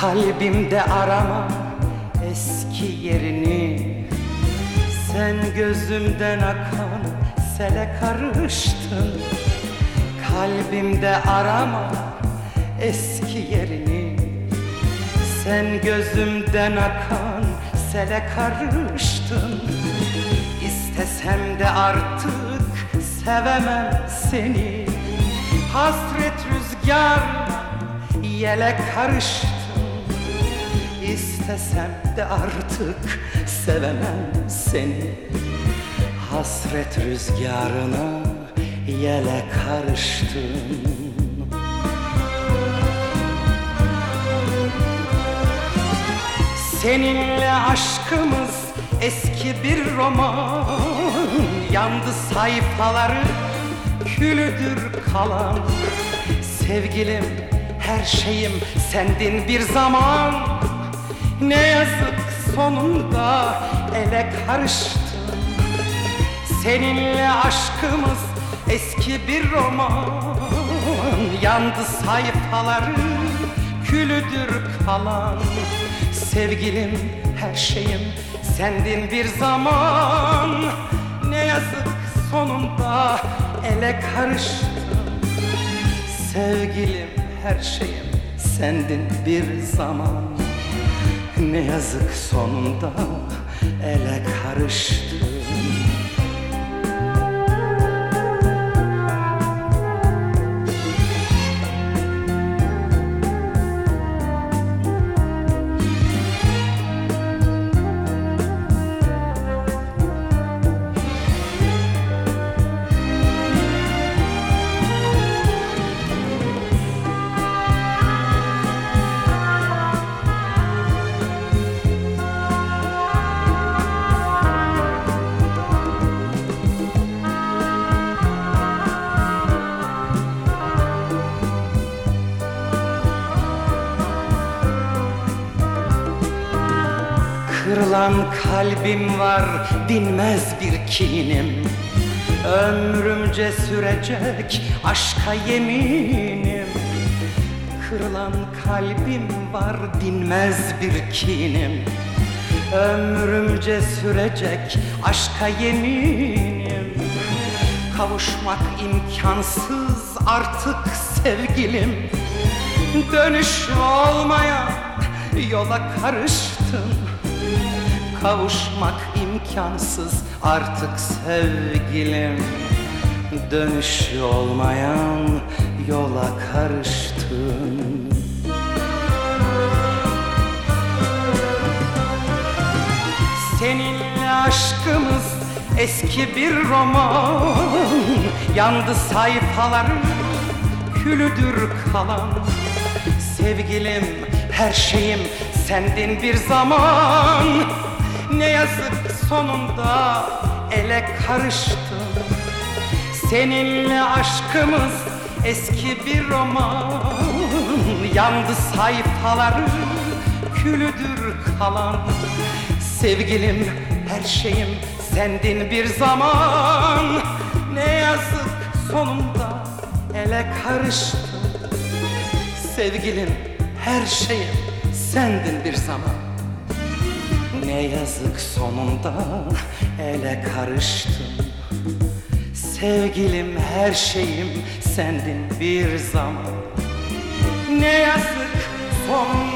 Kalbimde arama eski yerini, sen gözümden akan sele karıştın. Kalbimde arama eski yerini, sen gözümden akan sele karıştın. İstesem de artık sevemem seni, hasret rüzgarına yele karıştın. İstesem de artık sevemem seni, hasret rüzgarına yele karıştın. Seninle aşkımız eski bir roman, yandı sayfaları külüdür kalan. Sevgilim, her şeyim sendin bir zaman, ne yazık sonunda ele karıştın. Seninle aşkımız eski bir roman, yandı sayfaları külüdür kalan. Sevgilim, her şeyim sendin bir zaman, ne yazık sonunda ele karıştın. Sevgilim, her şeyim sendin bir zaman, ne yazık sonunda ele karıştın. Kırılan kalbim var, dinmez bir kinim, ömrümce sürecek aşka yeminim. Kırılan kalbim var, dinmez bir kinim, ömrümce sürecek aşka yeminim. Kavuşmak imkansız artık sevgilim, dönüş olmayan yola karıştın. Kavuşmak imkansız artık sevgilim, dönüş olmayan yola karıştın. Seninle aşkımız eski bir roman, yandı sayfaları külüdür kalan. Sevgilim, her şeyim sendin bir zaman, ne yazık sonunda ele karıştın. Seninle aşkımız eski bir roman, yandı sayfaları külüdür kalan. Sevgilim, her şeyim sendin bir zaman, ne yazık sonunda ele karıştın. Sevgilim, her şeyim sendin bir zaman, ne yazık sonunda ele karıştın. Sevgilim, her şeyim sendin bir zaman, ne yazık sonunda